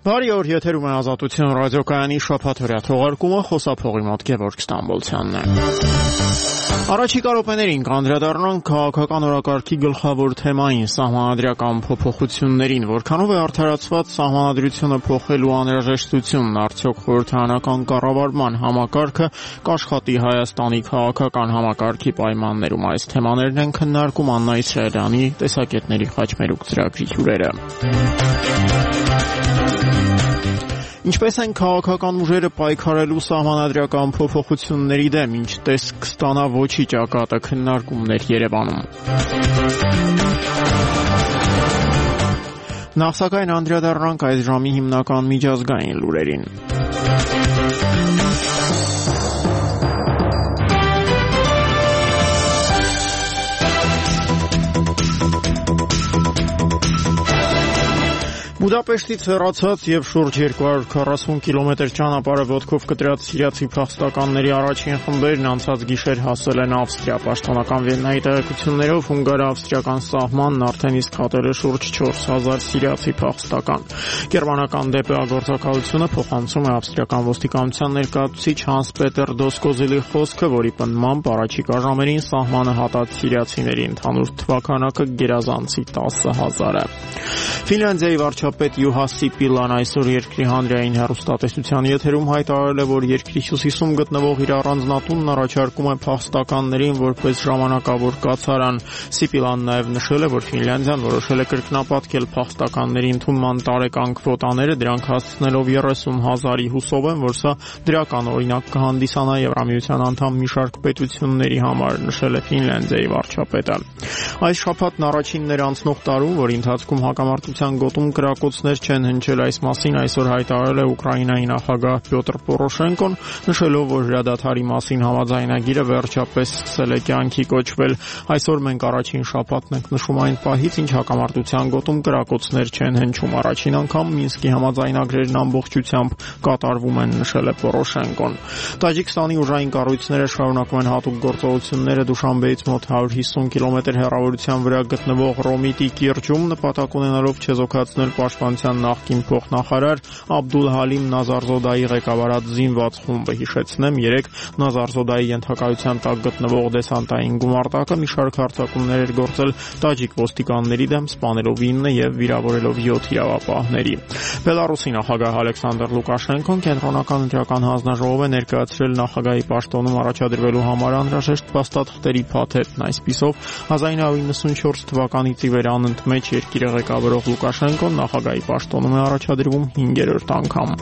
Բարի օր, եթերում է Ազատություն ռադիոկայանի շաբաթօրյա թողարկումը, խոսափողի մոտ Գևորգ Ստամբոլցյանն է։ Առաջիկա րոպեներին կանդրադառնանք քաղաքական օրակարգի գլխավոր թեմային՝ սահմանադրական փոփոխություններին, որքանով է արդարացված սահմանադրությունը փոխելու անհրաժեշտությունն, արդյոք խորհրդարանական կառավարման համակարգը կաշխատի Հայաստանի քաղաքական համակարգի պայմաններում։ Այս թեմաներն են քննարկում Աննա Իսրայելյանի տեսակետների խաչմերուկ ծրագրի հյուրերը։ Ինչպես են քաղաքական ուժերը պայքարելու սահմանադրական փոփոխությունների դեմ, ինչ տեսք կստանա ոչի ճակատը, քննարկումներ Երևանում։ Նախ սակայն անդրադառնանք այս ժամի հիմնական միջազգային լուրերին։ Բուդապեշտից հեռացած եւ շուրջ 240 կիլոմետր ճանապարհը ոտքով կտրած սիրիացի փախստականների առաջին խմբերն անցած գիշեր հասել են Ավստրիա։ Պաշտոնական Վիեննայի տեղեկություններով հունգարա-ավստրիական սահմանն արդեն իսկ հատել է շուրջ 4000 սիրիացի փախստական։ Գերմանական ԴՊԱ-գործակալությունը փոխանցում է ավստրիական ոստիկանության ներկայացուցիչ Հանս-Պետեր Դոսկոզիլի խոսքը, որի պնդմամբ առաջիկա ժամերին սահմանը հատած սիրիացիների ընդհանուր թվականակը գերազանցի 10,000 է։ Ֆինլանդիայի վարչապետ Յուհա Սիպիլան այսօր երկրի հանրային հեռուստատեսության եթերում հայտարարել է, որ երկրի հյուսիսում գտնվող իր առանձնատունն առաջարկում է փախստականներին որպես ժամանակավոր կացարան։ Սիպիլան նաև նշել է, որ Ֆինլանդիան որոշել է կրկնապատկել փախստականների ընդունման տարեկան քվոտաները, դրանք հասցնելով 30,000-ի, հուսով են, որ սա դրական օրինակ կհանդիսանա Եվրամիության անդամ մի շարք պետությունների համար, նշել է Ֆինլանդիայի վարչապետը։ Այս շաբաթն առաջինն էր անցնող տարում, որի ընթացքում հակամարտության գոտում կրակոցներ չեն հնչել, այս մասին այսօր հայտարարել է Ուկրաինայի նախագահ Պյոտր Պորոշենկոն, նշելով, որ հրադադարի մասին համաձայնագիրը վերջապես սկսել է կյանքի կոչվել։ Այսօր մենք առաջին շաբաթն ենք նշում այն պահից, ինչ հակամարտության գոտում կրակոցներ չեն հնչում։ Առաջին անգամ Մինսկի համաձայնագրերն ամբողջությամբ կատարվում են, նշել է Պորոշենկոն։ Տաջիկստանի ուժային կառույցները շարունակում են հատուկ գործողությունները Դուշանբեից մոտ 150 կիլոմետր հեռավորության վրա գտնվող Ռոմիտի կիրճում, նպատակ ունենալով չեզոքացնել պաշտպանության նախկին փոխնախարար Աբդուլ Հալիմ Նազարզոդայի ղեկավարած զինված խումբը։ Հիշեցնեմ, 3 Նազարզոդայի ենթակայության տակ գտնվող դեսանտային գումարտակը մի շարք հարձակումներ էր գործել տաջիկ ոստիկանների դեմ, սպանելով 9 եւ վիրավորելով 7 իրավապահների։ Բելարուսի նախագահ Ալեքսանդր Լուկաշենկոն կենտրոնական ընտրական հանձնաժողով է ներկայացրել նախագահի պաշտոնում առաջադրվելու համար անհրաժեշտ փաստաթղթերի փաթեթն։ Այսպիսով 1994 թվականից ի վեր անընդմեջ երկիրը ղեկավարող Լուկաշենկոն նախագահի պաշտոնում է առաջադրվում 5-րդ անգամ։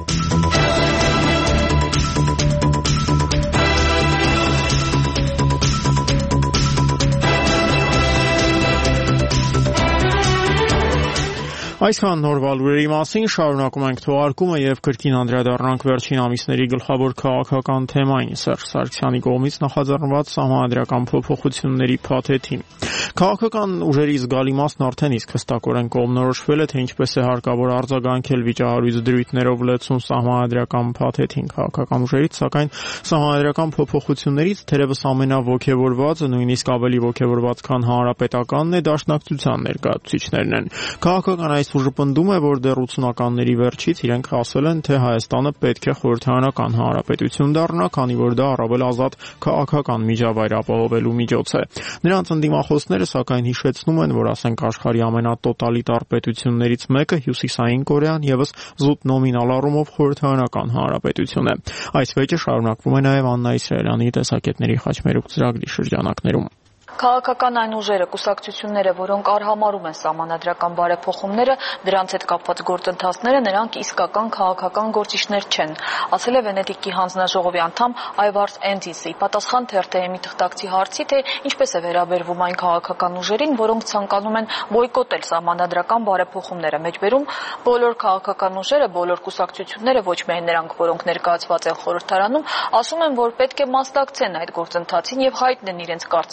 Այսքան նորվա լուրերի մասին, շարունակում ենք թողարկումը եւ կրկին անդրադառնանք վերջին ամիսների գլխավոր քաղաքական թեմային՝ Սերժ Սարգսյանի կողմից նախաձեռնված սահմանադրական փոփոխությունների փաթեթին։ Քաղաքական ուժերի զգալի մասն արդեն իսկ հստակորեն կողմնորոշվել է, թե ինչպես է հարկավոր արձագանքել վիճահարույց դրույթներով լեցուն սահմանադրական փաթեթին։ Քաղաքական ուժերից, սակայն, սահմանադրական փոփոխություններից թերևս ամենաոգևորվածը, նույնիսկ ավելի ոգևորված, քան հանրապետականն է, դաշնակցության ներկայացուցիչներն են։ Քաղաքական այս ուժը պնդում է, որ դեռ 80-ականների վերջից իրենք ասել են, թե Հայաստանը պետք է խորհրդարանական հանրապետություն դառնա, քանի որ դա առավել ազատ քաղաքական միջավայր ապահովելու միջոց է։ Նրանց ընդդիմախոսները, սակայն, հիշեցնում են, որ ասենք աշխարհի ամենատոտալիտար պետություններից մեկը Հյուսիսային Կորեան եւս զուտ նոմինալ առումով խորհրդարանական հանրապետություն է։ Այս վեճը շարունակվում է նաեւ Աննա Իսրայելյանի տեսակետների խաչմերուկ ծրագրի շրջանակներում։ Քաղաքական այն ուժերը, կուսակցությունները, որոնք արհամարում են սահմանադրական բարեփոխումները, դրանց հետ կապված գործընթացները, նրանք իսկական քաղաքական գործիչներ չեն, ասել է Վենետիկի հանձնաժողովի անդամ Այվարս Էնդիսը, պատասխան TRT-ի թղթակցի հարցի, թե ինչպես է վերաբերվում այն քաղաքական ուժերին, որոնք ցանկանում են բոյկոտել սահմանադրական բարեփոխումները, մեջբերում բոլոր քաղաքական ուժերը, բոլոր կուսակցությունները, ոչ միայն նրանք, որոնք ներկայացված են խորհրդարանում, ասում են, որ պետք է մասնակցեն այդ գործընթացին եւ հայտնեն իրենց կարծիքը։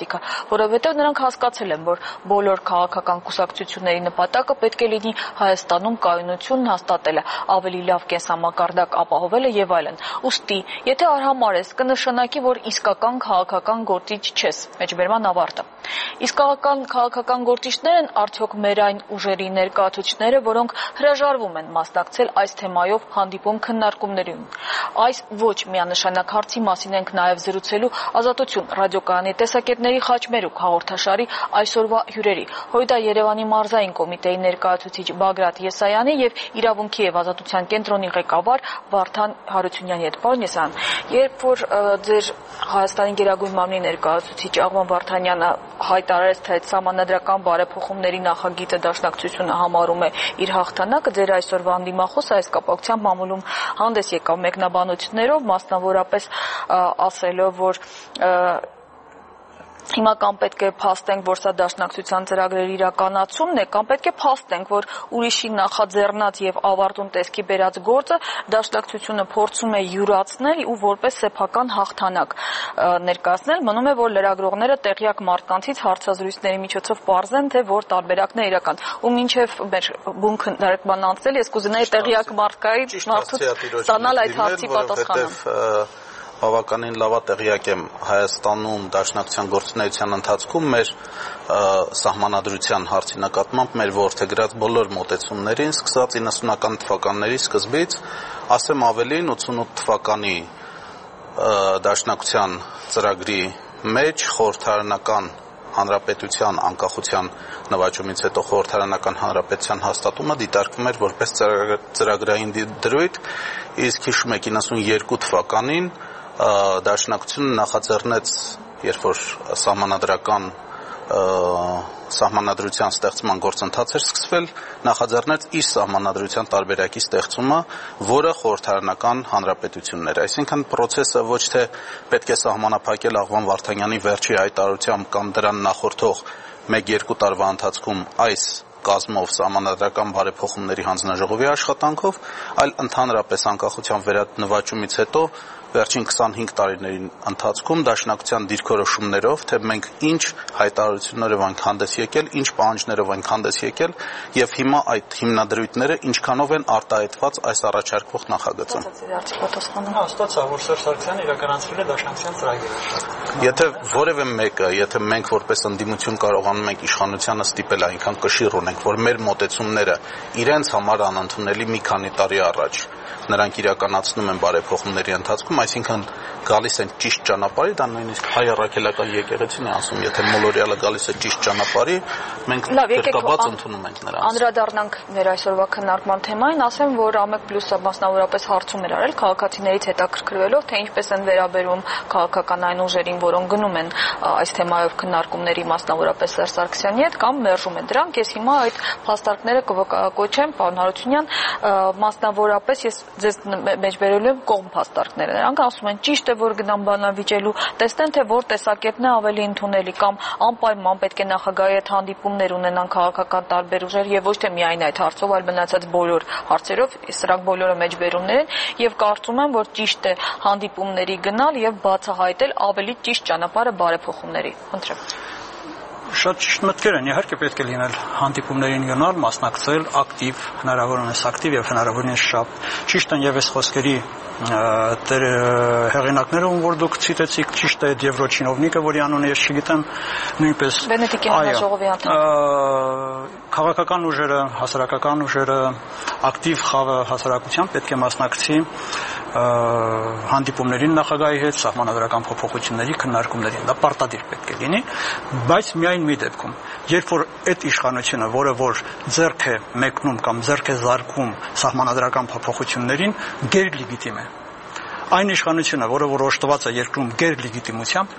որովհետև նրանք հասկացել են, որ բոլոր քաղաքական կուսակցությունների նպատակը պետք է լինի Հայաստանում կայունությունն հաստատելը, ավելի լավ կենսամակարդակ ապահովելը եւ այլն։ Ուստի, եթե արհամարես, կնշանակի, որ իսկական քաղաքական գործիչ չես։ Մեջբերման ավարտը։ Իսկական քաղաքական գործիչներն արդյոք մեր այն ուժերի ներկայացուցիչները, որոնք հրաժարվում են մասնակցել այս թեմայով հանդիպում քննարկումներին։ Այս ոչ միանշանակ հարցի մասին ենք նաև զրուցելու Ազատություն ռադիոկայանի տեսակետների խաչմերուկ հաղորդաշարի այսօրվա հյուրերի Հույդա Երևանի մարզային կոմիտեի ներկայացուցիչ Բագրատ Եսայանի եւ Իրավունքի եւ ազատության կենտրոնի ղեկավար Վարդան Հարությունյանի հետ։ Պարոն Եսայան, երբ որ ձեր Հայաստանի Գերագույն մամլի ներկայացուցիչ Աղվան Վարդանյանը հայտարարեց, թե սահմանադրական բարեփոխումների նախագիծը Դաշնակցությունը համարում է իր հաղթանակը, ձեր այսօրվա անդիմախոսը այս կապակցությամբ մամուլում հանդես եկավ մեկնաբանություններով, մասնավորապես ասելով, որ հիմա կամ պետք է փաստենք, որ սա Դաշնակցության ծրագրերի իրականացումն է, կամ պետք է փաստենք, որ ուրիշի նախաձեռնած եւ ավարտուն տեսքի բերած գործը Դաշնակցությունը փորձում է յուրացնել ու որպես սեփական հաղթանակ ներկայացնել։ Մնում է, որ լրագրողները տեղյակ մարդկանցից հարցազրույցների միջոցով պարզեն, թե որ տարբերակն է իրական։ Ու մինչեւ մեր բուն քննարկման անցնել, ես կուզենայի տեղյակ մարդկային ստանալ այդ հարցի պատասխանը։ Բավականին լավ տեղյակ եմ Հայաստանում Դաշնակցության գործունեության ընթացքում մեր սահմանադրության հարցի նկատմամբ մեր որդեգրած բոլոր մոտեցումներին, սկսած 90-ական թվականների սկզբից, ասեմ ավելին 88 թվականի Դաշնակցության ծրագրի մեջ խորհրդարանական հանրապետության անկախության նվաճումից հետո խորհրդարանական հանրապետության հաստատումը դիտարկվում էր որպես ծրագրային դրույթ, իսկ հիշում եք 92 թվականին Դաշնակցությունը նախաձեռնեց, երբ որ սահմանադրության ստեղծման գործընթաց էր սկսվել, նախաձեռնեց իր սահմանադրության տարբերակի ստեղծումը, որը խորհրդարանական հանրապետությունն էր։ Այսինքն process-ը ոչ թե պետք է սահմանափակել Աղվան Վարդանյանի վերջի հայտարարությամբ կամ դրան նախորդող 1-2 տարվա ընթացքում այս կազմով սահմանադրական բարեփոխումների հանձնաժողովի աշխատանքով, այլ ընդհանրապես անկախության վերանվաճումից հետո վերջին 25 տարիների ընթացքում Դաշնակցության դիրքորոշումներով, թե մենք ինչ հայտարարություններով ենք հանդես եկել, ինչ պահանջներով ենք հանդես եկել եւ հիմա այդ հիմնադրույթները ինչքանով են արտահայտված այս առաջարկվող նախագծում։ Հաստատա, որ Սերժ Սարգսյանը իրականացրել է Դաշնակցության ծրագիրը։ Եթե որևէ մեկը, եթե մենք որպես ընդդիմություն կարողանում ենք իշխանությանը ստիպել այնքան կշիռ ունենք, որ մեր մոտեցումները իրենց համար անընդունելի մի քանի տարի առաջ նրանք իրականացնում են բարեփոխումների ընթացքում, այսինքն գալիս են ճիշտ ճանապարհի, դա նույնիսկ հայ առաքելական եկեղեցին է ասում, եթե մոլորյալը գալիս է ճիշտ ճանապարհի, մենք կրկնված ընդունում ենք նրանց։ Անդրադառնանք մեր այսօրվա քննարկման թեմային, ասեմ, որ ԱՄԵԿ+-ը մասնավորապես հարցում էր արել քաղաքացիներից հետաքրքրվելով, թե ինչպես են վերաբերում քաղաքական այն ուժերին, որոնք գնում են այս թեմայով քննարկումների, մասնավորապես Սերժ Սարգսյանի հետ կամ մերժում են դրանք։ Ես հիմա այդ փաստարկները կվկայակոչեմ, պարոն Հարությունյան, մասնավորապես ես ձեզ մեջբերելու եմ կողմ փաստարկները։ Նրանք ասում են ճիշտ է, որ գնան բանավիճելու, տեսնեն, թե որ տեսակետն է ավելի ընդունելի կամ անպայման պետք է նախագահի հետ հանդիպումներ ունենան քաղաքական տարբեր ուժեր եւ ոչ թե միայն այդ հարցով, այլ մնացած բոլոր հարցերով, սրանք բոլորը մեջբերումներ են եւ կարծում եմ, որ ճիշտ է հանդիպումների գնալ եւ բացահայտել ավելի ճիշտ ճանապարհը բարեփոխումների։ Խնդրեմ։ Շատ ճիշտ մտքեր են, իհարկե պետք է լինել հանդիպումներին գնալ, մասնակցել, ակտիվ, հնարավորինս ակտիվ եւ հնարավորինս շատ։ Ճիշտ են եւ այս խոսքերի հեղինակները, որ դուք ցիտեցիք, ճիշտ է Եվրոչինովնիկը, որի անունը ես չգիտեմ, նույնպես Վենետիկի հանձնաժողովի անդամ։ Քաղաքական ուժերը, հասարակական ուժերը, ակտիվ խավը հասարակության պետք է մասնակցի հանդիպումներին նախագահի հետ, սահմանադրական փոփոխությունների քննարկումներին, դա պարտադիր պետք է լինի, բայց միայն մի դեպքում, երբ որ այդ իշխանությունը, որը որ ձեռք է մեկնում կամ ձեռք է զարկում սահմանադրական փոփոխություններին, գերլեգիտիմ է։ Այն իշխանությունը, որը որ օժտված է երկրում գերլեգիտիմությամբ,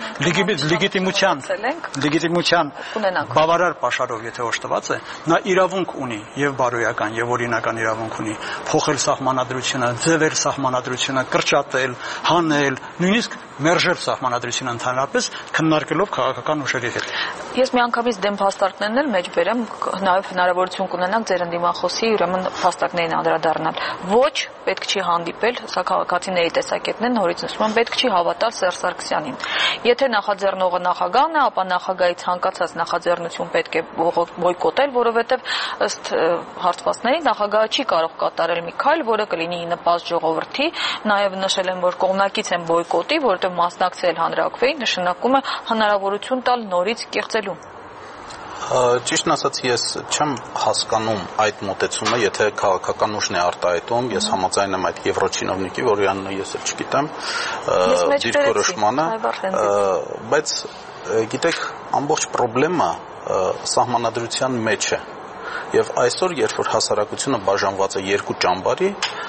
լեգիտիմության բավարար պաշարով, եթե օժտված է, նա իրավունք ունի եւ բարոյական եւ օրինական իրավունք ունի փոխել սահմանադրությունը, ձևել սահմանադրությունը, կրճատել, հանել, նույնիսկ մերժել սահմանադրությունը ընդհանրապես քննարկելով քաղաքական ուժերի հետ։ Ես միանգամից դեմ փաստարկներն էլ մեջ բերեմ, նաև հնարավորություն կունենանք ձեր ընդդիմախոսի ուրեմն փաստարկներին անդրադառնալ։ Ոչ, պետք չի հանդիպել, սա քաղաքացիների տեսակետն է, նորից նշում եմ, պետք չի հավատալ Սերժ Սարգսյանին։ Եթե նախաձեռնողը նախագահն է, ապա նախագահի ցանկացած նախաձեռնություն պետք է բոյկոտել, որովհետև ըստ հարցվածների նախագահը չի կարող կատարել մի քայլ, որը կլինի նպաստ ժողովրդի, նաև նշել եմ, որ կողմնակից են բոյկոտի, որովհետև մասնակցել հանրակրվեին նշանակում է հնարավորություն տալ նորից կեղծելու։ Ճիշտն ասած, ես չեմ հասկանում այդ մոտեցումը, եթե քաղաքական ուժն է արտահայտում, ես համաձայն եմ այդ եվրոչինովնիկի, որի անունը ես էլ չգիտեմ, դիրքորոշմանը, բայց գիտեք, ամբողջ խնդրեմը սահմանադրության մեջ է։ Եվ այսօր, երբ որ հասարակությունը բաժանված է երկու ճամբարի,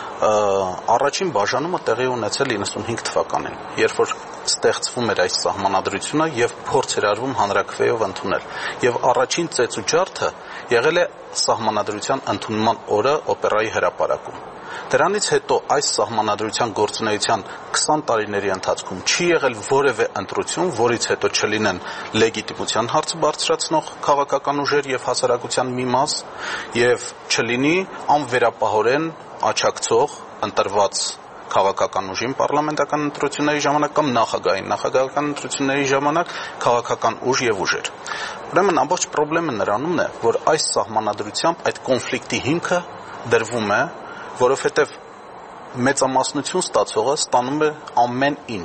առաջին բաժանումը տեղի ունեցել 95 թվականին, երբ որ ստեղծվում էր այս սահմանադրությունը եւ փորձ էր արվում հանրակրվեով ընդունել։ Եվ առաջին ծեծու ջարդը եղել է սահմանադրության ընդունման օրը օպերայի հրապարակում։ Դրանից հետո այս սահմանադրության գործունեության 20 տարիների ընթացքում չի եղել որևէ ընտրություն, որից հետո չլինեն լեգիտիմության հարցը բարձրացնող քաղաքական ուժեր եւ հասարակության մի մաս, եւ չլինի անվերապահորեն աչակցող ընտրված քաղաքական ուժին պարլամենտական ընտրությունների ժամանակ կամ նախագահական ընտրությունների ժամանակ քաղաքական ուժ եւ ուժեր։ Ուրեմն ամբողջ խնդրեմը նրանում է, որ այս սահմանադրությամբ այդ կոնֆլիկտի հիմքը դրվում է, որովհետև մեծամասնություն ստացողը ստանում է ամեն ինչ։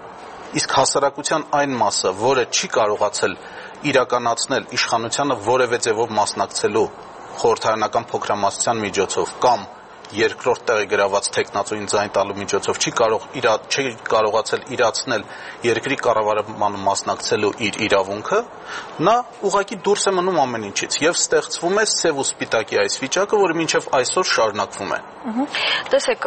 Իսկ հասարակության այն մասը, որը չի կարողացել իրականացնել իշխանությանը որևէ ձևով մասնակցելու խորհրդարանական փոքրամասնության միջոցով կամ երկրորդ տեղի գրաված տեխնացուին ձայն տալու միջոցով չի կարողացել իրացնել երկրի կառավարմանը մասնակցելու իր իրավունքը, նա ուղղակի դուրս է մնում ամեն ինչից եւ ստեղծվում է սև ու սպիտակի այս վիճակը, որը մինչեւ այսօր շարունակվում է։ Տեսեք,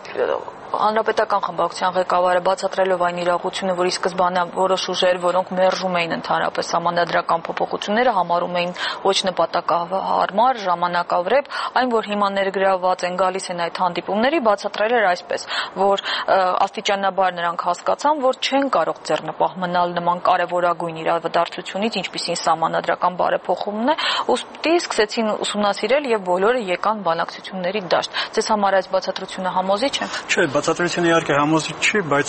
Հանրապետական խմբակցության ղեկավարը բացատրելով այն իրողությունը, որ ի սկզբանե որոշ ուժեր, որոնք մերժում էին ընդհանրապես սահմանադրական փոփոխությունները, համարում էին ոչ նպատակահարմար, ժամանակավրեպ, այն որ հիմա ներգրավված են գալիս են այդ հանդիպումների, բացատրել էր այսպես, որ աստիճանաբար նրանք հասկացան, որ չեն կարող ձեռնպահ մնալ նման կարևորագույն իրավադարձությունից, ինչպիսին սահմանադրական բարեփոխումն է, ուստի սկսեցին ուսումնասիրել եւ բոլորը եկան բանակցությունների դաշտ։ Ձեզ համար այս բացատրությունը համոզիչ է։ Չէ, բացատրությունը իհարկե համոզիչ չի, բայց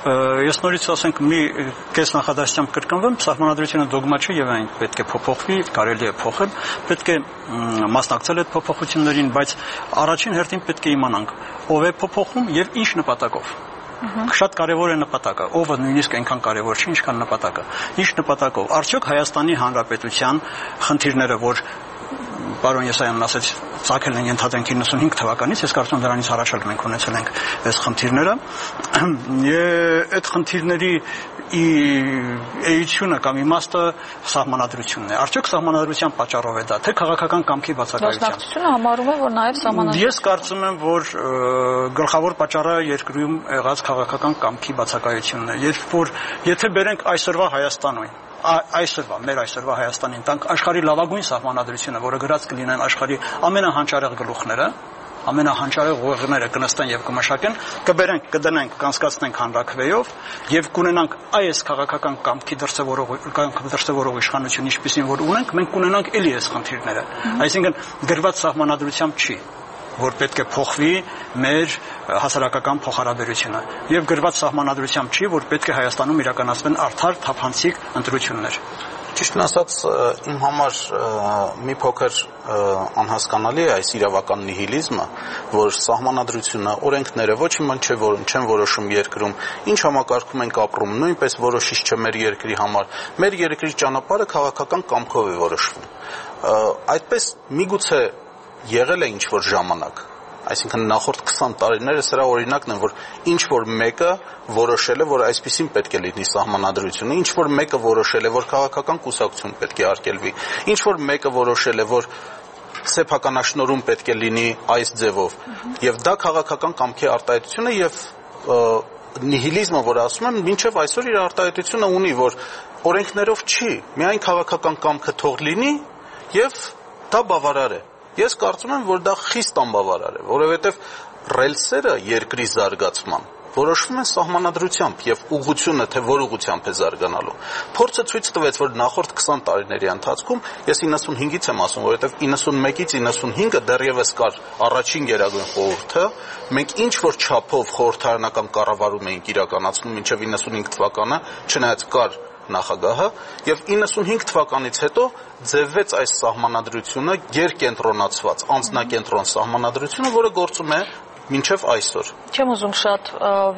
ես նորից ասենք մի կես նախադասությամբ կրկնվեմ, սահմանադրությունը դոգմա չի եւ այն պետք է փոփոխվի, կարելի է փոխել, պետք է մասնակցել այդ փոփոխություններին, բայց առաջին հերթին պետք է իմանանք, ով է փոփոխում եւ ինչ նպատակով։ Շատ կարևոր է նպատակը, ովը նույնիսկ այնքան կարևոր չի, ինչքան նպատակը։ Ինչ նպատակով։ Արդյոք Հայաստանի Հանրապետության խնդիրները, որ պարոն Եսայանն ասաց, ցակել են ընդհանրեն 95 թվականից, ես կարծում եմ դրանից առաջ էլ մենք ունեցել ենք այս խնդիրները։ Այդ խնդիրների էությունը կամ իմաստը սահմանադրությունն է։ Արդյոք սահմանադրության պատճառով է դա, թե քաղաքական կամքի բացակայության։ Մասնակցությունը համարում է, որ նաև սահմանադրություն։ Ես կարծում եմ, որ գլխավոր պատճառը երկրում եղած քաղաքական կամքի բացակայությունն է։ Եթե բերենք այսօրվա Հայաստանին, մեր այսօրվա Հայաստանին տանք աշխարհի լավագույն սահմանադրությունը, որը գրած կլինեն աշխարհի ամենահանճարեղ գլուխները, ամենահանճարեղ ուղեղները կնստեն եւ կմշակեն, կբերենք, կդնենք, կանցկացնենք հանրակրվեով եւ կունենանք այս քաղաքական կամքի դրսևորող իշխանություն, ինչպեսին որ ունենք, մենք կունենանք էլի այս խնդիրները։ Այսինքն գրված սահմանադրությամբ չի, որ պետք է փոխվի մեր հասարակական փոխհարաբերությունը եւ գրված սահմանադրությամբ չի, որ պետք է Հայաստանում իրականացվեն արդար, թափանցիկ ընտրություններ։ Ճիշտն ասած, իմ համար մի փոքր անհասկանալի է այս իրավական նիհիլիզմը, որ սահմանադրությունը, օրենքները ոչ իման չեն որոշում երկրում, ինչ համակարգում ենք ապրում, նույնպես որոշիչ չէ մեր երկրի համար։ Մեր երկրի ճանապարհը քաղաքական կամքով է որոշվում։ Այդպես միգուցե եղել է ինչ-որ ժամանակ, այսինքն նախորդ 20 տարիները սրա օրինակն են, որ ինչ-որ մեկը որոշել է, որ այսպիսին պետք է լինի սահմանադրությունը, ինչ-որ մեկը որոշել է, որ քաղաքական կուսակցություն պետք է արգելվի, ինչ-որ մեկը որոշել է, որ սեփականաշնորհում պետք է լինի այս ձևով, եւ դա քաղաքական կամքի արտահայտություն է եւ նիհիլիզմը, որ ասում եմ, մինչեւ այսօր իր արտահայտությունը ունի, որ օրենքներով չի, միայն քաղաքական կամքը թող լինի եւ դա բավարար է։ Ես կարծում եմ, որ դա խիստ անբավարար է, որովհետև ռելսերը երկրի զարգացման որոշվում են սահմանադրությամբ եւ ուղղությունը թե որ ուղղությամբ է զարգանալու։ Փորձը ցույց տվեց, որ նախորդ 20 տարիների ընթացքում ես 95-ից եմ ասում, որովհետեւ 91-ից 95-ը դեռևս կար առաջին Գերագույն խորհուրդը, մենք ինչ որ չափով խորհրդարանական կառավարում էինք իրականացնում մինչեւ 95 թվականը, չնայած կար նախագահը, եւ 95 թվականից հետո ձևվեց այս սահմանադրությունը գերկենտրոնացված, անձնակենտրոն սահմանադրությունը, որը գործում է մինչև այսօր։ Չեմ ուզում շատ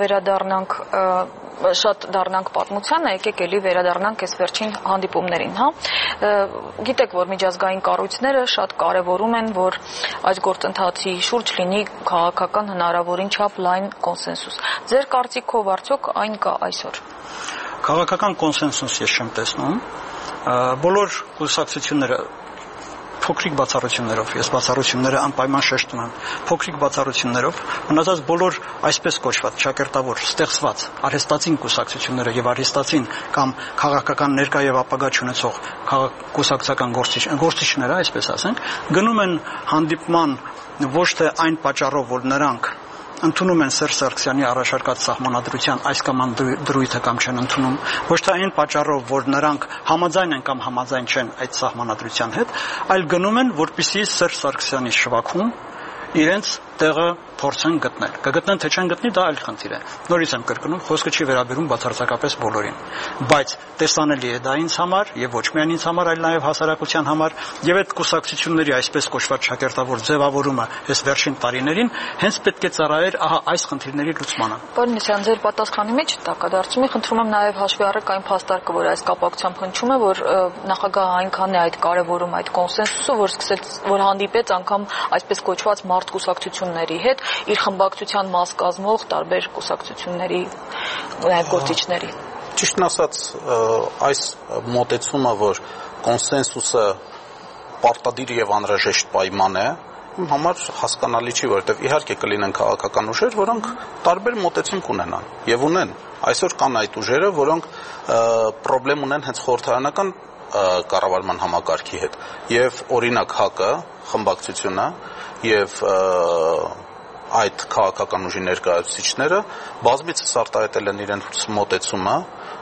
դառնանք պատմությանը, եկեք էլի վերադառնանք այս վերջին հանդիպումներին, հա։ Գիտեք, որ միջազգային կառույցները շատ կարևորում են, որ այս գործընթացի շուրջ լինի քաղաքական հնարավորին չափ լայն կոնսենսուս։ Ձեր կարծիքով արդյոք այն կա այսօր։ Քաղաքական կոնսենսուս ես չեմ տեսնում, բոլոր կուսակցությունները փոքրիկ բացառություններով, ես բացառությունները անպայման շեշտում եմ, փոքրիկ բացառություններով, մնացած բոլոր այսպես կոչված ճակերտավոր, ստեղծված արհեստացին կուսակցությունները եւ արհեստացին կամ քաղաքական ներկա եւ ապագա չունեցող կուսակցական գործիչները, այսպես ասենք, գնում են հանդիպման ոչ թե այն պատճառով, որ նրանք ընդունում են Սերժ Սարգսյանի առաջարկած սահմանադրության այս կամ այն դրույթը կամ չեն ընդունում, ոչ թե այն պատճառով, որ նրանք համաձայն են կամ համաձայն չեն այդ սահմանադրության հետ, այլ գնում են, որպեսզի Սերժ Սարգսյանի շվաքում իրենց տեղը փորձեն գտնել։ Կգտնեն թե չեն գտնի, դա այլ խնդիր է։ Նորից եմ կրկնում, խոսքը չի վերաբերում բացարձակապես բոլորին, բայց տեսանելի է դա ինձ համար եւ ոչ միայն ինձ համար, այլ նաեւ հասարակության համար, եւ այդ կուսակցությունների այսպես կոչված ճակերտավոր ձևավորումը այս վերջին տարիներին հենց պետք է ծառայեր ահա այս խնդիրների լուծմանը։ Պարոն Միսյան, ձեր պատասխանի մեջ տակադարձում է, խնդրում եմ նաեւ հաշվի առեք այն փաստարկը, որ այս կապակցությամբ հնչում է, որ նախագահը այնքան է այդ կարևորում այդ կոնսենսուսը, որ հանդիպեց անգամ այսպես կոչված մարդ կուսակցությունների հետ իր խմբակցության մաս կազմող տարբեր կուսակցությունների նաև գործիչների։ Ճիշտն ասած, այս մոտեցումը, որ կոնսենսուսը պարտադիր եւ անհրաժեշտ պայման է, իմ համար հասկանալի չի, որովհետեւ իհարկե կլինեն քաղաքական ուժեր, որոնք տարբեր մոտեցում կունենան եւ ունեն։ Այսօր կան այդ ուժերը, որոնք խնդրեմ ունեն հենց խորհրդարանական կառավարման համակարգի հետ եւ օրինակ ՀԱԿ-ը, խմբակցությունը եւ այդ քաղաքական ուժի ներկայացուցիչները բազմիցս արտահայտել են իրենց մոտեցումը,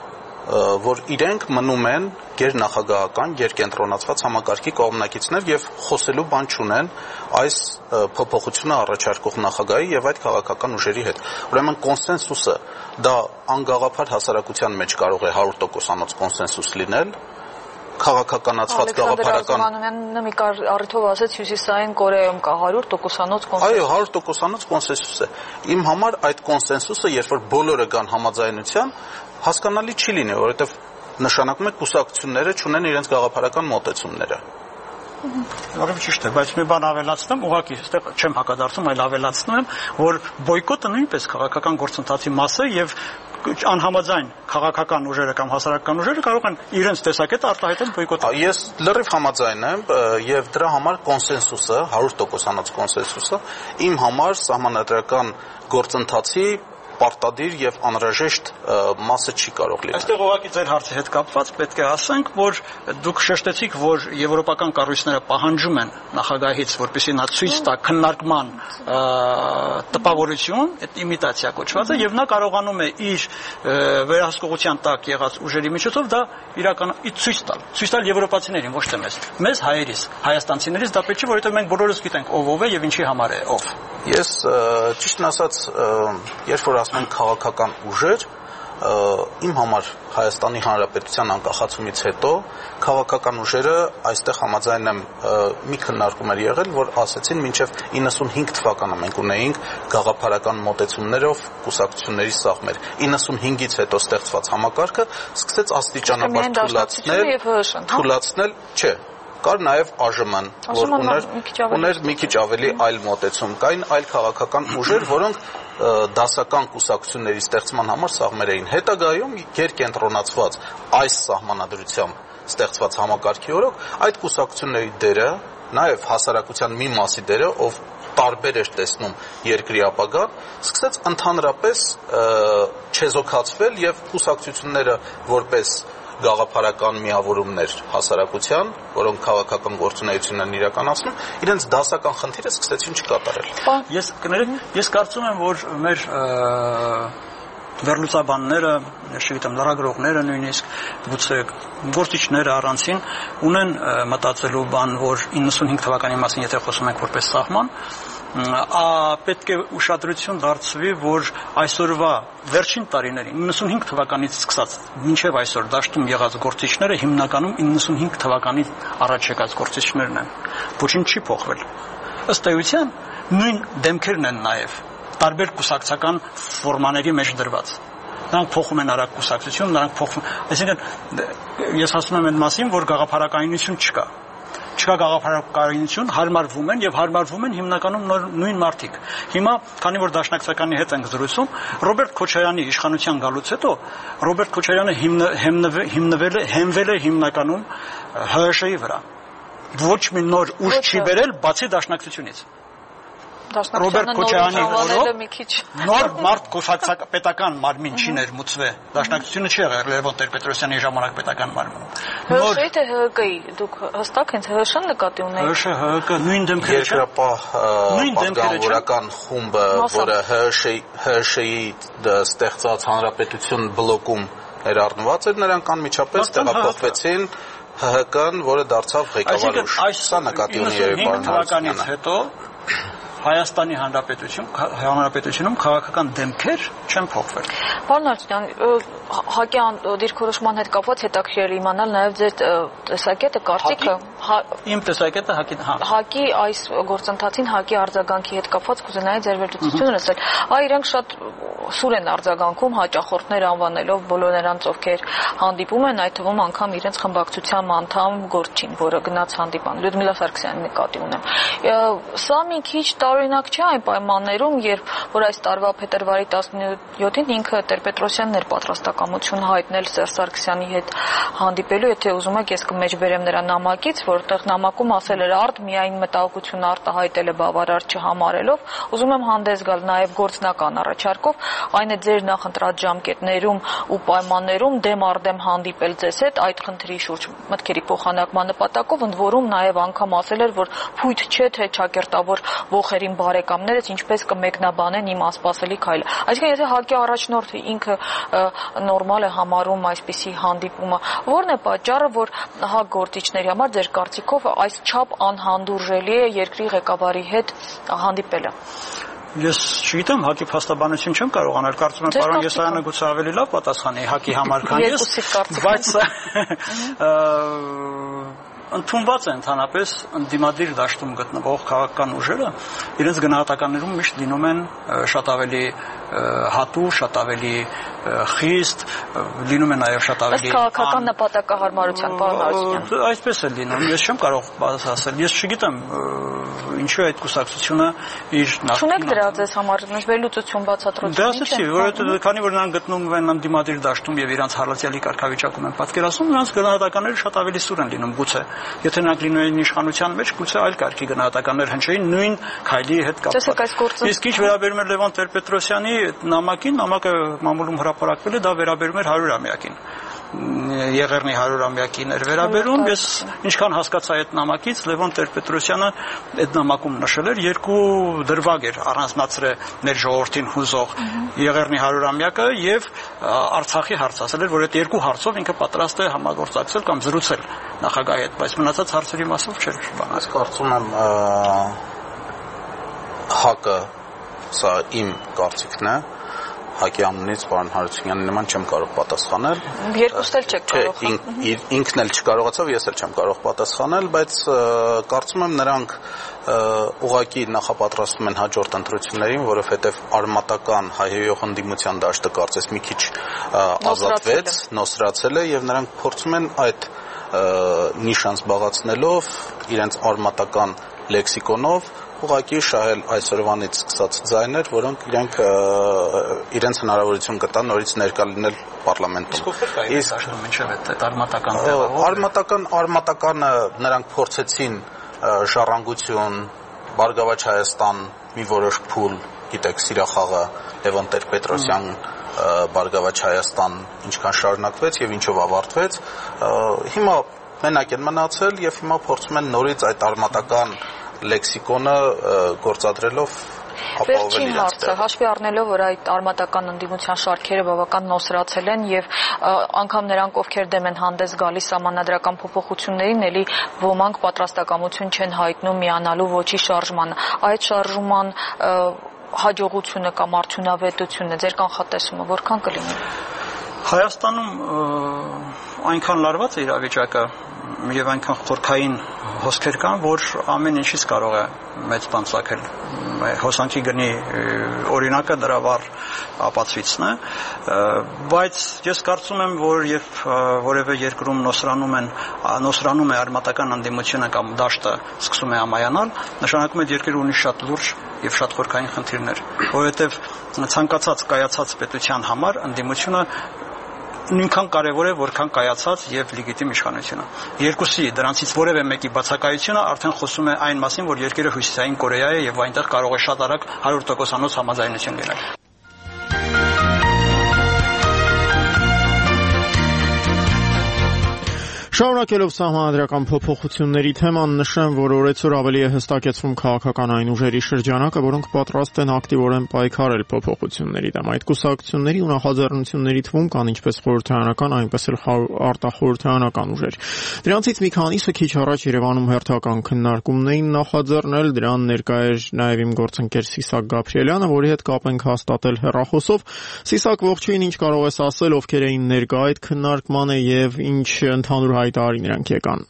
որ իրենք մնում են գերնախագահական, գերկենտրոնացված համակարգի կողմնակիցներ եւ խոսելու բան չունեն այս փոփոխությունը առաջարկող նախագահի եւ այդ քաղաքական ուժերի հետ։ Ուրեմն կոնսենսուսը դա անգաղափար հասարակության մեջ կարող է 100%-անոց կոնսենսուս լինել, քաղաքականացված գաղափարական Ալեքսանդր մի առիթով ասեց Հյուսիսային Կորեայում կա 100%-անոց կոնսենսուս։ Այո, 100%-անոց կոնսենսուս է։ Իմ համար այդ կոնսենսուսը, երբ որ բոլորը կան համաձայնության, հասկանալի չի լինի, որովհետև նշանակում է կուսակցությունները չունեն իրենց գաղափարական մոտեցումները։ Որովհետեւ ճիշտ է, բայց մի բան ավելացնեմ, ուղղակի այստեղ չեմ հակադարձում, այլ ավելացնում եմ, որ բոյկոտը նույնպես քաղաքական գործընթացի մաս է եւ անհամաձայն քաղաքական ուժերը կամ հասարակական ուժերը կարող են իրենց տեսակետը արտահայտել բոյկոտը։ Ես լրիվ համաձայն եմ եւ դրա համար կոնսենսուսը, 100%-անոց կոնսենսուսը իմ համար սահմանադրական գործընթացի պարտադիր եւ անհրաժեշտ մասը չի կարող լինել։ Այստեղ ուղղակի ձեր հարցի հետ կապված պետք է ասենք, որ դուք շեշտեցիք, որ եվրոպական կառույցները պահանջում են նախագահից, որպեսզի նա ցույց տա քննարկման տպավորություն, այդ իմիտացիա կոչվածը, եւ նա կարողանում է իր վերահսկողության տակ եղած ուժերի միջոցով դա իրականում ցույց տալ եվրոպացիներին, ոչ թե մեզ հայերիս, հայաստանցիներից դա պետք չի, որովհետեւ մենք բոլորս գիտենք ով է եւ ինչի համար է ով։ Ես ճիշտն ասած, երբ որ ասում ենք քաղաքական ուժեր, իմ համար Հայաստանի Հանրապետության անկախացումից հետո քաղաքական ուժերը այստեղ համաձայն եմ մի քննարկում էր եղել, որ ասեցին մինչև 95 թվականը մենք ունեինք գաղափարական մոտեցումներով կուսակցությունների սաղմեր։ 95-ից հետո ստեղծված համակարգը սկսեց աստիճանաբար թուլացնել, չէ, կար նաև ԱԺՄ-ն, որ ուներ մի քիչ ավելի այլ մոտեցում, կային այլ քաղաքական ուժեր, որոնք դասական կուսակցությունների ստեղծման համար սաղմեր էին։ Հետագայում գերկենտրոնացված այս սահմանադրությամբ ստեղծված համակարգի օրոք այդ կուսակցությունների դերը, նաև հասարակության մի մասի դերը, ով տարբեր էր տեսնում երկրի ապագան, սկսեց ընդհանրապես չեզոքացվել եւ կուսակցությունները որպես գաղափարական միավորումներ հասարակության, որոնք քաղաքական գործունեություն են իրականացնում, իրենց դասական խնդիրը սկսեցին չկատարել։ Ես կարծում եմ, որ մեր վերլուծաբանները, չգիտեմ, լրագրողները նույնիսկ գուցե գործիչները առանցին ունեն մտածելու բան, որ 95 թվականի մասին եթե խոսում ենք որպես սահման, պետք է ուշադրություն դարձվի, որ այսօրվա վերջին տարիներին 95 թվականից սկսած մինչև այսօր դաշտում եղած գործիչները հիմնականում 95 թվականի առաջ եկած գործիչներն են։ Ոչինչ չի փոխվել։ Ըստ էության նույն դեմքերն են նաև տարբեր կուսակցական ֆորմաների մեջ դրված։ Նրանք փոխում են արագ կուսակցություն, նրանք փոխում, այսինքն ես ասում եմ այն մասին, որ գաղափարակայնություն չկա։ Չկա գաղափարակայնություն, հարմարվում են եւ հարմարվում են հիմնականում նույն մարդիկ։ Հիմա, քանի որ դաշնակցականի հետ ենք զրուցում, Ռոբերտ Քոչարյանի իշխանության գալուց հետո Ռոբերտ Քոչարյանը հենվել է հիմնականում ՀՀՇ-ի վրա։ Ոչ մի նոր ուժ չի բերել բացի դաշնակցությունից։ Ռոբերտ Քոչարյանի նոր մարդ պետական մարմին չի ներմուծվել։ Դաշնակցությունը չի եղել Լևոն Տեր-Պետրոսյանի ժամանակ պետական մարմինում։ ՀՀՇ-ի թե ՀՀԿ-ի դուք հստակ հենց ՀՀՇ-ն նկատի ունեիք։ ՀՀ-ՀՀԿ նույն դեմքերը չէ։ Պատգամավորական խումբը, որը ՀՀՇ-ի ստեղծած հանրապետություն բլոկում էր առնված, նրանք անմիջապես տեղափոխվեցին ՀՀԿ-ն, որը դարձավ ղեկավար ուժ։ Սա նկատի ունի Երևանի թվականից հետո Հայաստանի Հանրապետությունում քաղաքական դեմքեր չեն փոխվել։ Պարոն Արտունյան, ՀԱԿ-ի դիրքորոշման հետ կապված հետաքրքիր է իմանալ նաև ձեր տեսակետը, կարծիքը։ Իմ տեսակետը ՀԱԿ-ի այս գործընթացին ՀԱԿ-ի արձագանքի հետ կապված կուզենայի ձեր վերլուծությունը լսել։ Իրենք շատ սուր են արձագանքում հաճախորդներ անվանելով բոլոր նրանց, ովքեր հանդիպում են, այդ թվում անգամ իրենց խմբակցության անդամ Գորչին, որը գնաց հանդիպան։ Լյուդմիլա Սարգսյանին նկատի ունեմ։ Սա մի քիչ տարօրինակ չէ այն պայմաններում, երբ որ այս տարվա փետրվարի 17-ին ինքը Տեր-Պետրոսյանն էր պատրաստակամություն հայտնել Սերժ Սարգսյանի հետ հանդիպելու, եթե ուզում եք ես կմեջբերեմ նրա նամակից, որտեղ նամակում ասել էր արդ միայն մտահոգություն արտահայտել է բավարար չհամարելով, ուզում եմ հանդես գալ նաև գործնական առաջարկով, այն է ձեր նախընտրած ժամկետներում ու պայմաններում դեմ առ դեմ հանդիպել ձեզ հետ այդ խնդրի շուրջ մտքերի փոխանակման նպատակով, ընդ որում նաև անգամ ասել էր, որ փույթ չէ թե ճակերտավոր ոխերին բարեկամներս ինչպես կմեկնաբանեն իմ ասպասելի քայլը։ Այսինքն եթե ՀԱԿ-ի առաջնորդը ինքը նորմալ է համարում այսպիսի հանդիպումը, ո՞րն է պատճառը, որ ՀԱԿ գործիչների համար ձեր կարծիքով այսչափ անհանդուրժելի է երկրի ղեկավարի հետ հանդիպելը։ Ես չգիտեմ, ՀԱԿ-ի փաստաբանություն չեմ կարող անել, կարծում եմ պարոն Եսայանը գուցե ավելի լավ պատասխանի ՀԱԿ-ի համար, քան ես, բայց ընդունված է ընդհանրապես ընդդիմադիր դաշտում գտնվող քաղաքական ուժերը իրենց գնահատականներում միշտ լինում են շատ ավելի հատուր, շատ ավելի խիստ, լինում է նաև շատ ավելի քաղաքական նպատակահարմարության, պարոն Արտունյան։ Այսպես է լինում, ես չեմ կարող ասել, ես չգիտեմ ինչու այդ կուսակցությունը իր Չունեք դրա ձեզ համար վերլուծություն բացատրություն։ Դա ասեցի, որովհետեւ քանի որ նրանք գտնվում են ընդդիմադիր դաշտում եւ իրանց հալածյալի կարգավիճակում են պատկերացնում, նրանց գնահատականները շատ ավելի սուր են լինում, գուցե եթե նրանք լինում են իշխանության մեջ, գուցե այլ կարգի գնահատականներ հնչեին նույն քայլի հետ կապված։ Իսկ ինչ վերաբերում է Լևոն Տեր-Պետրոսյանի նամակին, նամակը մամուլում հրապարակվել է, դա վերաբերում էր 100-ամյակին։ Եղեռնի 100-ամյակին էր վերաբերում, ես ինչքան հասկացա այդ նամակից, Լևոն Տեր-Պետրոսյանը այդ նամակում նշել էր երկու դրվագ էր առանձնացրել մեր ժողովրդին հուզող Եղեռնի 100-ամյակը եւ Արցախի հարցը, ասել էր, որ այդ երկու հարցով ինքը պատրաստ է համագործակցել կամ զրուցել նախագահի հետ, բայց մնացած հարցերի մասով չէր բան։ Ես կարծում եմ ՀԱԿ-ը, սա իմ կարծիքն է, ՀԱԿ-ի անունից պարոն Հարությունյանի նման չեմ կարող պատասխանել։ Երկուստ էլ չեք կարող։ Ինքն էլ չկարողացավ, ես էլ չեմ կարող պատասխանել, բայց կարծում եմ նրանք ուղղակի նախապատրաստվում են հաջորդ ընտրություններին, որովհետև արմատական հայհոյող ընդդիմության դաշտը կարծես մի քիչ ազատվեց, նոսրացել է եւ նրանք փորձում են այդ նիշան զբաղացնելով իրենց արմատական լեքսիկոնով ուղղակի շահել այսօրվանից սկսած ձայներ, որոնք իրենց հնարավորություն կտան նորից ներկա լինել պարլամենտում։ Իսկ մինչև այդ արմատական արմատականը նրանք փորձեցին ժառանգություն, Բարգավաճ Հայաստան, մի որոշ փուլ, գիտեք, սիրախաղը Լևոն Տեր-Պետրոսյան, Բարգավաճ Հայաստան ինչքան շարունակվեց եւ ինչով ավարտվեց, հիմա մենակ են մնացել եւ հիմա փորձում են նորից այդ արմատական լեքսիկոնը գործադրելով ապահովել իրենց տեղը։ Հաշվի առնելով, որ այդ արմատական ընդդիմության շարքերը բավական նոսրացել են եւ անգամ նրանք, ովքեր դեմ են հանդես գալիս սահմանադրական փոփոխություններին, ելի ոմանք պատրաստակամություն չեն հայտնում միանալու ոչի շարժմանը։ Այդ շարժման հաջողությունը կամ արդյունավետությունը, ձեր կանխատեսումը որքան կլինի։ Հայաստանում այնքան լարված է իրավիճակը եւ այնքան խորքային հոսքեր կան, որ ամեն ինչից կարող է մեծ բան ցակել։ Հոսանքի գնի օրինակը դրա վառ ապացույցն է, բայց ես կարծում եմ, որ երբ որևէ երկրում նոսրանում է արմատական ընդդիմությունը կամ դաշտը սկսում է ամայանալ, նշանակում է երկիրը ունի շատ լուրջ եւ շատ խորքային խնդիրներ, որովհետեւ ցանկացած կայացած պետության համար ընդդիմությունը նույնքան կարևոր է, որքան կայացած եւ լեգիտիմ իշխանությունը։ Երկուսի դրանցից որևէ մեկի բացակայությունը արդեն խոսում է այն մասին, որ երկիրը հյուսիսային Կորեա է եւ այնտեղ կարող է շատ արագ 100%-անոց համաձայնություն լինել։ Շարունակելով սահմանադրական փոփոխությունների թեման, նշեմ, որ օրեցօր ավելի է հստակեցվում քաղաքական այն ուժերի շրջանակը, որոնք պատրաստ են ակտիվորեն պայքարել փոփոխությունների դեմ։ Այդ կուսակցությունների ու նախաձեռնությունների թվում կան ինչպես խորհրդարանական, այնպես էլ արտախորհրդարանական ուժեր։ Դրանցից մի քանիսը քիչ առաջ Երևանում հերթական քննարկումն էին նախաձեռնել, դրան ներկա էր նաև իմ գործընկեր Սիսակ Գաբրիելյանը, որի հետ կապ ենք հաստատել հեռախոսով։ Սիսակ, ողջույն, ինչ կարող ես ասել, ովքեր էին ներկա այդ քննարկմանը եւ ինչ ընդհանուր հայտարարի նրանք եկան։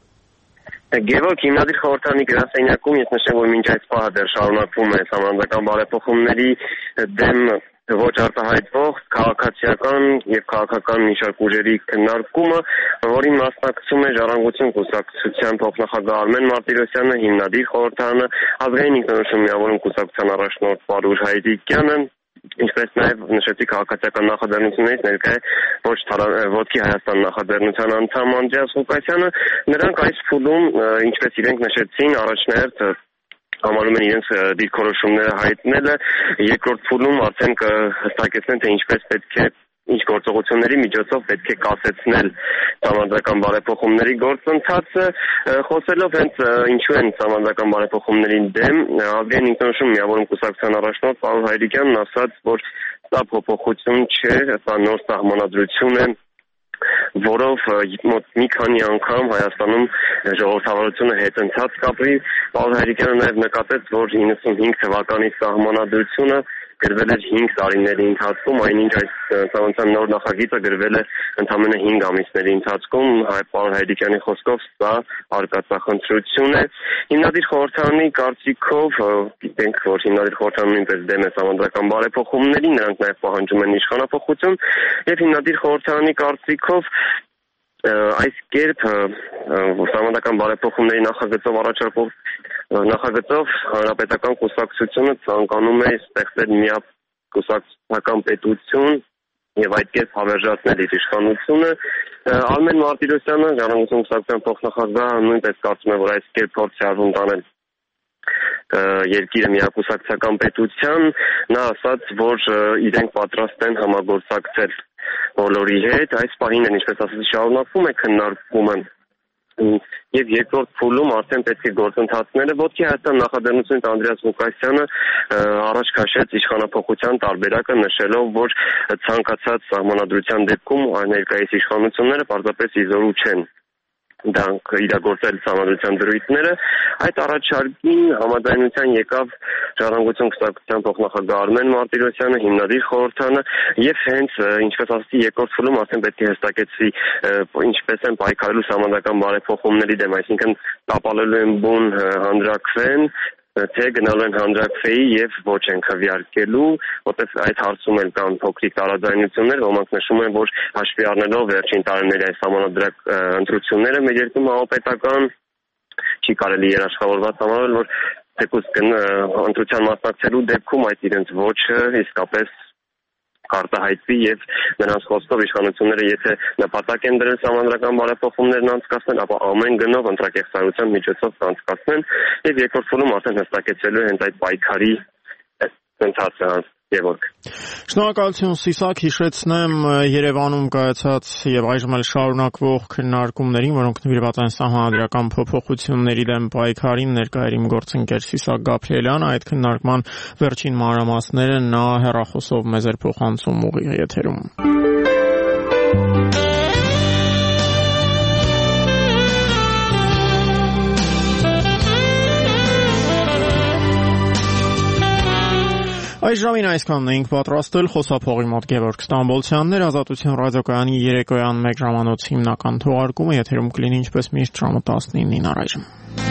Գևորգ, հիմնադիր խորհրդարանի գրասենյակում ես նշեմ, որ մինչ այս պահը դեռ շարունակվում է սահմանադրական բարեփոխումների դեմ ոչ արտահայտվող քաղաքացիական եւ քաղաքական մի շարք ուժերի քննարկումը, որին մասնակցում է Ժառանգություն կուսակցության փոխնախագահ Արմեն Մարտիրոսյանը, հիմնադիր խորհրդարանը, ազգային ինքնորոշում միավորում կուսակցության առաջնորդ Պարուժ Հայրիկյանը, ինչպես նաև նշեցի քաղաքացիական նախաձեռնություններից ներկա է Ոտքի Հայաստան նախաձեռնության անդամ Անդրեաս Ղուկասյանը, նրանք այս փուլում, ինչպես իրենք նշեցին, առաջնահերթ համարում են իրենց դիրքորոշումները հայտնելը, երկրորդ փուլում արդեն կհստակեցնեն, թե ինչպես պետք է ինչ գործողությունների միջոցով պետք է կասեցնել սահմանադրական բարեփոխումների գործընթացը, խոսելով հենց ինչու են սահմանադրական բարեփոխումների դեմ, ազգային ինքնորոշում միավորում կուսակցության առաջնորդ Պարուժ Հայրիկյանն ասաց, որ սա փոփոխություն չէ, սա նոր սահմանադրություն է, որով մոտ մի քանի անգամ Հայաստանում ժողովրդավարությունը հետընթաց կապրի։ Պարուժ Հայրիկյանը նաև նկատեց, որ 95 թվականի սահմանադրությունը գրվել էր 5 տարիների ընթացքում, այնինչ այս սահմանության նոր նախագիծը գրվել է ընդամենը 5 ամիսների ընթացքում, Պարուժ Հայրիկյանի խոսքով սա արկածախնդրություն է։ Հիմնադիր խորհրդարանի կարծիքով, գիտենք, որ հիմնադիր խորհրդարանը նույնպես դեմ է սահմանադրական բարեփոխումներին, նրանք նաև պահանջում են իշխանափոխություն, եւ հիմնադիր խորհրդարանի կարծիքով այս կերպ սահմանադրական բարեփոխումների նախագծով հանրապետական կուսակցությունը ցանկանում է ստեղծել միակուսակցական պետություն եւ այդ կերպ հավերժացնել իր իշխանությունը։ Արմեն Մարտիրոսյանը, Ժառանգություն կուսակցության փոխնախագահը, նույնպես կարծում է, որ այս կերպ փորձ է արվում տանել երկիրը միակուսակցական պետության, նա ասաց, որ իրենք պատրաստ են համագործակցել բոլորի հետ, այս պահին են, ինչպես ասացի, շարունակվում է քննարկումը եւ երկրորդ փուլում արդեն պետք է գործընթացները Ոտքի Հայաստան նախաձեռնությունից Անդրեաս Ղուկասյանը առաջ քաշեց իշխանափոխության տարբերակը, նշելով, որ ցանկացած սահմանադրության դեպքում ներկայիս իշխանությունները պարզապես իզորու չեն դրանք իրագործել սահմանադրության դրույթները, այդ առաջարկին համաձայնության եկավ Ժառանգություն կուսակցության փոխնախագահ Արմեն Մարտիրոսյանը, հիմնադիր խորհրդարանը եւ հենց ինչպես ասացի երկրորդ փուլում արդեն պետք է հստակեցվի ինչպես են պայքարելու սահմանադրական բարեփոխումների դեմ, այսինքն տապալելու են բուն հանրակրվեն, թե գնալու են հանրակրվեի եւ ոչ են քվեարկելու, որտեղ այդ հարցում էլ կան փոքրիկ տարաձայնություններ, ոմանք նշում են, որ հաշվի առնելով վերջին տարիների այս սահմանադրական ընտրությունները մեր երկրում համապետական չի կարելի երաշխավորված համարել, որ թեկուզ ընտրության մասնակցելու դեպքում այդ իրենց ոչը իսկապես կարտահայտվի եւ նրանց խոսքով իշխանությունները եթե նպատակ են դրել սահմանադրական բարեփոխումներն անցկացնել, ապա ամեն գնով ընտրակեղծարության միջոցով կանցկացնեն եւ երկրորդ փուլում արդեն հստակեցելու հենց այդ պայքարի ընթացը։ Գևորգ։ Շնորհակալություն Սիսակ, հիշեցնեմ Երևանում կայացած եւ այժմ էլ շարունակվող քննարկումներին, որոնք նվիրված են սահմանադրական փոփոխությունների դեմ պայքարին, ներկա էր իմ գործընկեր Սիսակ Գաբրիելյանը, այդ քննարկման վերջին մանրամասները նա հեռախոսով մեզ էր փոխանցում ուղիղ եթերում։ Այս ժամին այսքանն էինք պատրաստել, խոսափողի մոտ Գևորգ Ստամբոլցյանն էր, Ազատություն ռադիոկայանի երեկոյան 1 ժամանոց հիմնական թողարկումը եթերում կլինի ինչպես միշտ ժամը 19-ին առայժմ։